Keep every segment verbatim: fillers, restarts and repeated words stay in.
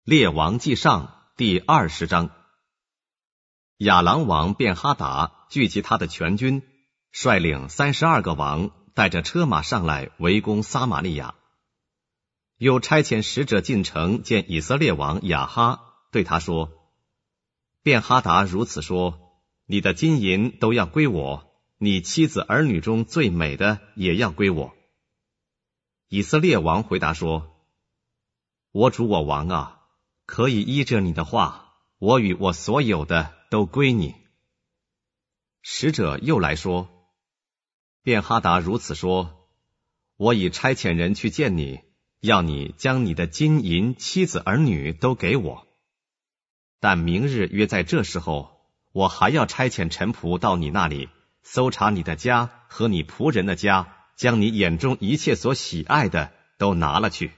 列王纪上第二十章。亚兰王便哈达聚集他的全军，率领三十二个王，带着车马上来围攻撒玛利亚。又差遣使者进城见以色列王亚哈，对他说：便哈达如此说，你的金银都要归我，你妻子儿女中最美的也要归我。以色列王回答说：我主我王啊，可以依着你的话，我与我所有的都归你。使者又来说：便哈达如此说，我已差遣人去见你，要你将你的金银、妻子儿女都给我。但明日约在这时候，我还要差遣臣仆到你那里，搜查你的家和你仆人的家，将你眼中一切所喜爱的都拿了去。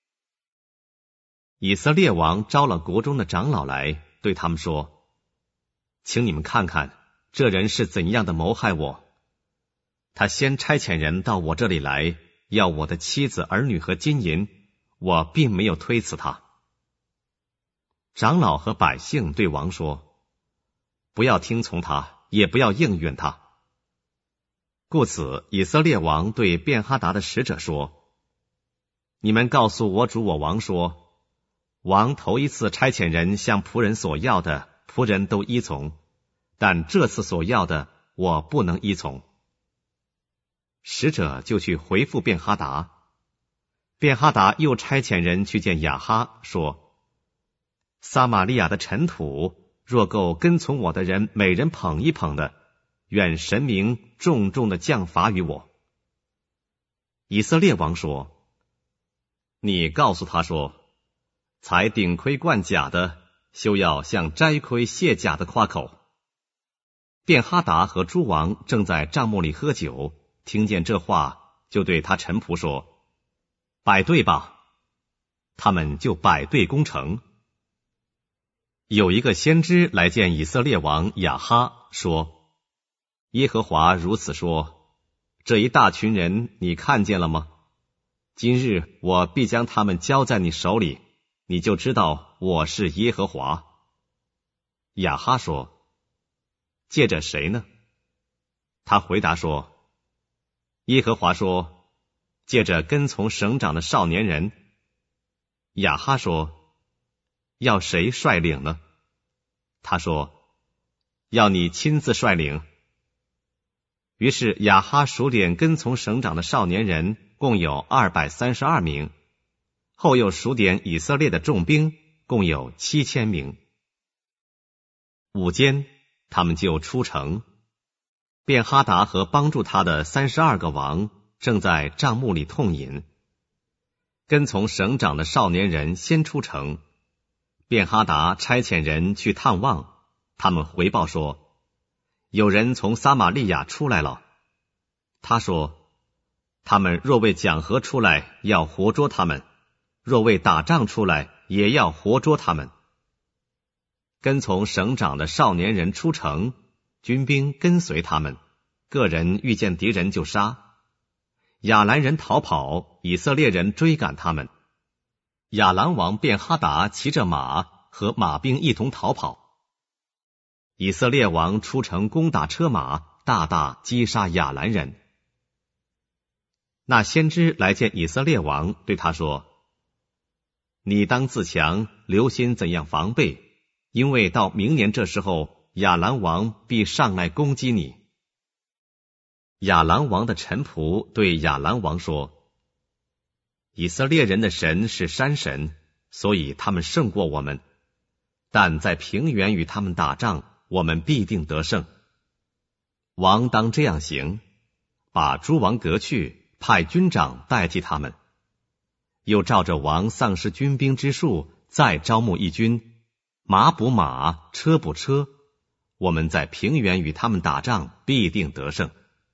以色列王招了国中的长老来，对他们说：请你们看看这人是怎样的谋害我。他先差遣人到我这里来，要我的妻子儿女和金银，我并没有推辞他。长老和百姓对王说：不要听从他，也不要应允他。故此以色列王对便哈达的使者说：你们告诉我主我王说，王头一次差遣人向仆人所要的，仆人都依从，但这次所要的，我不能依从。使者就去回复便哈达。便哈达又差遣人去见亚哈，说：撒玛利亚的尘土，若够跟从我的人每人捧一捧的，愿神明重重的降罚于我。以色列王说：你告诉他说，才顶盔贯甲的，休要向摘盔卸甲的夸口。便哈达和诸王正在帐幕里喝酒，听见这话，就对他臣仆说：摆队吧。他们就摆队攻城。有一个先知来见以色列王亚哈，说：耶和华如此说，这一大群人你看见了吗？今日我必将他们交在你手里，你就知道我是耶和华。亚哈说：借着谁呢？他回答说：耶和华说，借着跟从省长的少年人。亚哈说：要谁率领呢？他说：要你亲自率领。于是亚哈数点跟从省长的少年人，共有二百三十二名，后又数点以色列的重兵，共有七千名。午间，他们就出城。便哈达和帮助他的三十二个王正在帐幕里痛饮。跟从省长的少年人先出城，便哈达差遣人去探望，他们回报说：有人从撒玛利亚出来了。他说：他们若为讲和出来，要活捉他们；若为打仗出来，也要活捉他们。跟从省长的少年人出城，军兵跟随他们，个人遇见敌人就杀。亚兰人逃跑，以色列人追赶他们。亚兰王便哈达骑着马，和马兵一同逃跑。以色列王出城攻打车马，大大击杀亚兰人。那先知来见以色列王，对他说：你当自强，留心怎样防备，因为到明年这时候，亚兰王必上来攻击你。亚兰王的臣仆对亚兰王说：以色列人的神是山神，所以他们胜过我们，但在平原与他们打仗，我们必定得胜。王当这样行，把诸王革去，派军长代替他们，又照着王丧失军兵之数，再招募一军，马补马，车补车，我们在平原与他们打仗，必定得胜。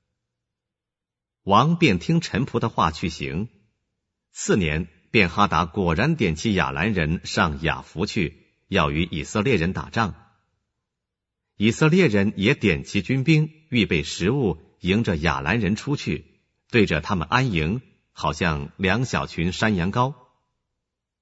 王便听臣仆的话去行。次年，便哈达果然点起亚兰人上雅弗去，要与以色列人打仗。以色列人也点齐军兵，预备食物，迎着亚兰人出去，对着他们安营，好像两小群山羊羔。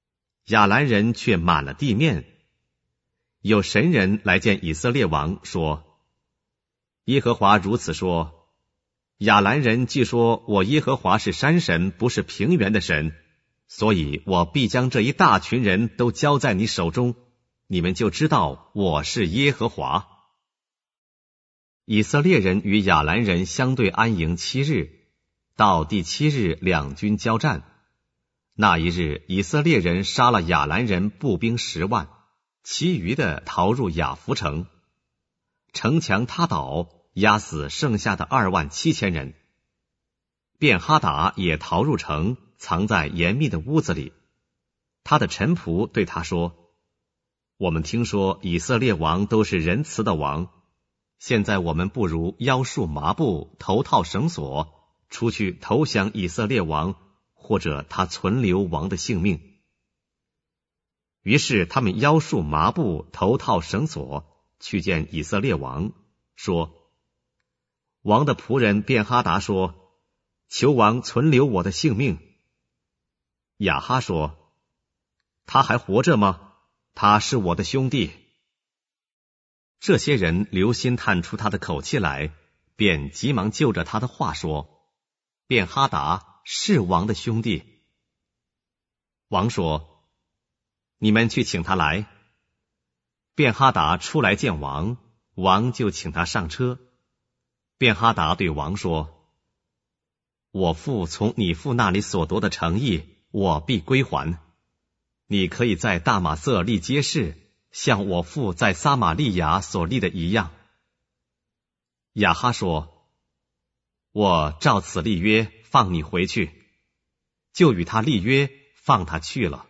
亚兰人却满了地面。有神人来见以色列王，说：耶和华如此说，亚兰人既说我耶和华是山神，不是平原的神，所以我必将这一大群人都交在你手中，你们就知道我是耶和华。以色列人与亚兰人相对安营七日，到第七日两军交战。那一日，以色列人杀了亚兰人步兵十万，其余的逃入雅弗城，城墙塌倒，压死剩下的二万七千人。便哈达也逃入城，藏在严密的屋子里。他的臣仆对他说：我们听说以色列王都是仁慈的王，现在我们不如腰束麻布，头套绳索，出去投降以色列王，或者他存留王的性命。于是他们腰束麻布，头套绳索，去见以色列王，说：王的仆人便哈达说，求王存留我的性命。亚哈说：他还活着吗？他是我的兄弟。这些人留心探出他的口气来，便急忙就着他的话说：便哈达是王的兄弟。王说：你们去请他来。便哈达出来见王，王就请他上车。便哈达对王说：我父从你父那里所夺的诚意，我必归还。你可以在大马色立街市，像我父在撒玛利亚所立的一样。亚哈说：我照此立约，放你回去。就与他立约，放他去了。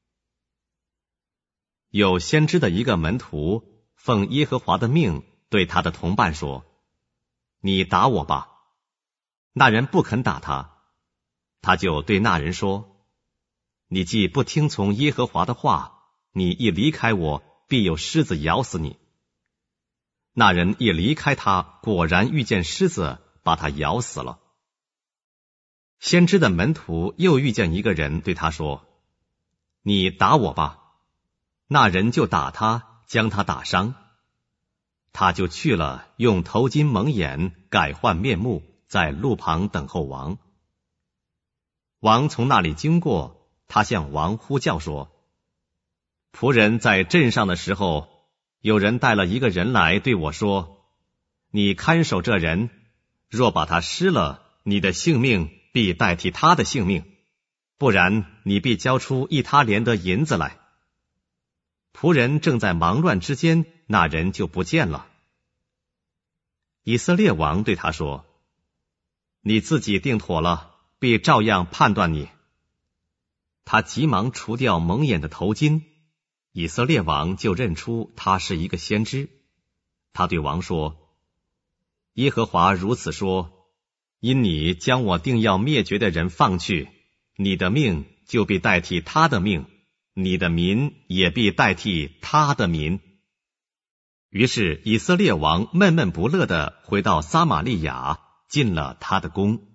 有先知的一个门徒奉耶和华的命对他的同伴说：你打我吧。那人不肯打他，他就对那人说：你既不听从耶和华的话，你一离开我，必有狮子咬死你。那人一离开他，果然遇见狮子，把他咬死了。先知的门徒又遇见一个人，对他说：你打我吧。那人就打他，将他打伤。他就去了，用头巾蒙眼，改换面目，在路旁等候王。王从那里经过，他向王呼叫说：仆人在镇上的时候，有人带了一个人来对我说：你看守这人，若把他失了，你的性命必代替他的性命，不然你必交出一他连的银子来。仆人正在忙乱之间，那人就不见了。以色列王对他说：你自己定妥了，必照样判断你。他急忙除掉蒙眼的头巾，以色列王就认出他是一个先知。他对王说：耶和华如此说，因你将我定要灭绝的人放去，你的命就必代替他的命，你的民也必代替他的民。于是以色列王闷闷不乐地回到撒玛利亚，进了他的宫。